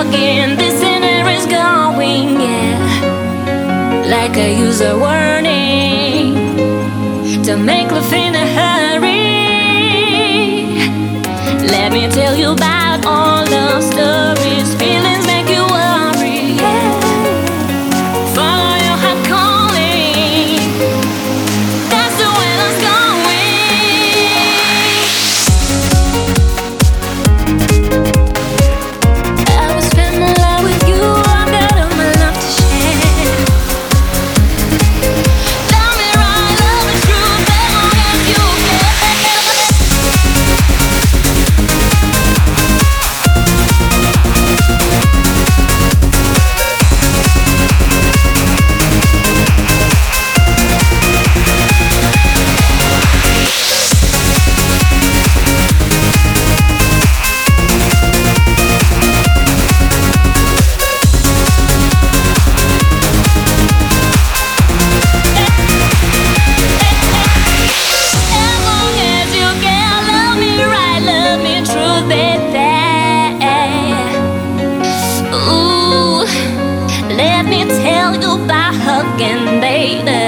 again. This sinner is going, yeah. Like a user warning to make love in a hurry. Let me tell you about all love stories. Feelings make you worry, yeah. Follow your heart calling. That's the way it's going. I will spend my life with you. I've got all my love to share. Love me right, love me true, as long as you care. As long as you care, love me right, love me true, baby. Ooh, let me tell you about hugging, baby.